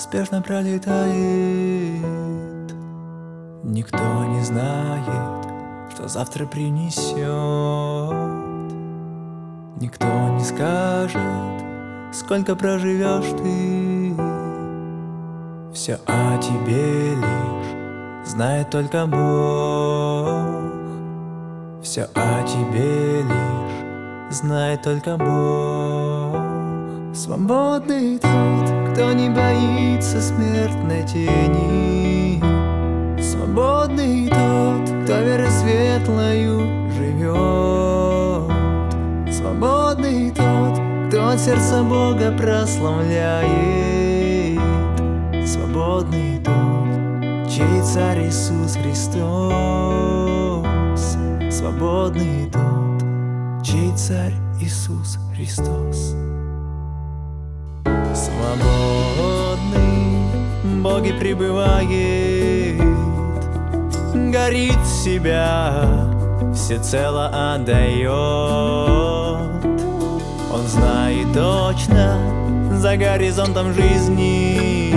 спешно пролетает. Никто не знает, что завтра принесет. Никто не скажет, сколько проживешь ты. Все о тебе лишь знает только Бог. Все о тебе лишь знает только Бог. Свободный тот, кто не боится смертной тени. Свободный тот, кто верой светлою живет. Свободный тот, кто от сердца Бога прославляет. Свободный тот, чей царь Иисус Христос. Свободный тот, чей царь Иисус Христос. Свободный в Боге пребывает, горит себя, всецело отдает. Он знает точно за горизонтом жизни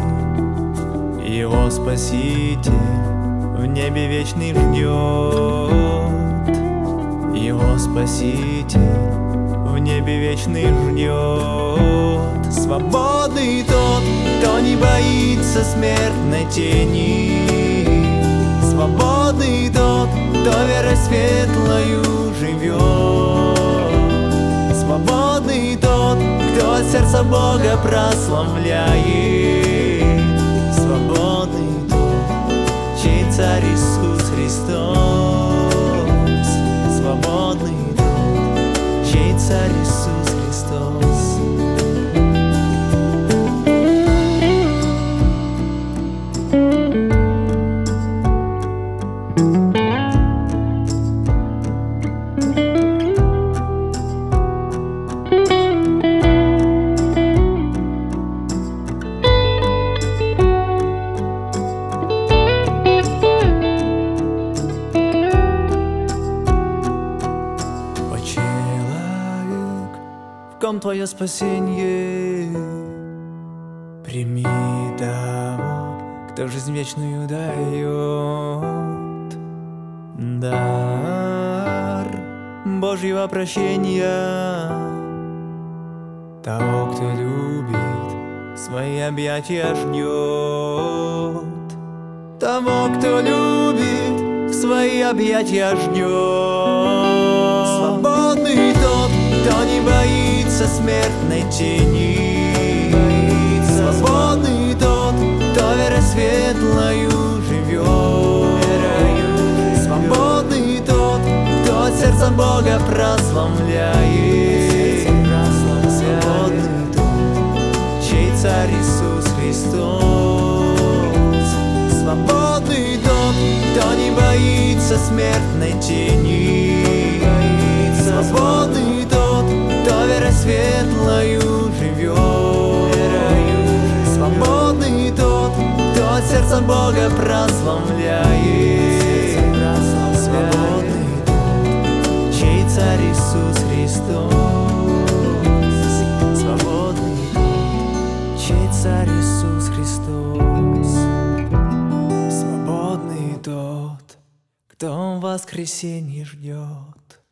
его Спаситель в небе вечный ждет. Его Спаситель в небе вечный ждет. Свободный тот, кто не боится смертной тени. Свободный тот, кто верой светлою живет. Свободный тот, кто от сердца Бога прославляет. Свободный тот, чей царь Иисус Христос. Свободный тот, чей царь Иисус Христос. В ком твое спасенье? Прими того, кто жизнь вечную дает. Дар Божьего прощения того, кто любит, свои объятия ждет. Того, кто любит, свои объятия ждет. Свободный тот, кто не боится смертной тени. Свободный тот, кто верой светлою живет. Свободный тот, кто от сердца Бога прославляет. Свободный тот, чей царь Иисус Христос. Свободный тот, кто не боится смертной тени. Свободный тот, кто верой светлою живет. Свободный тот, кто от сердца Бога прославляет. Свободный тот, чей царь Иисус Христос. Свободный тот, чей царь Иисус Христос. Свободный тот, кто в воскресенье ждет.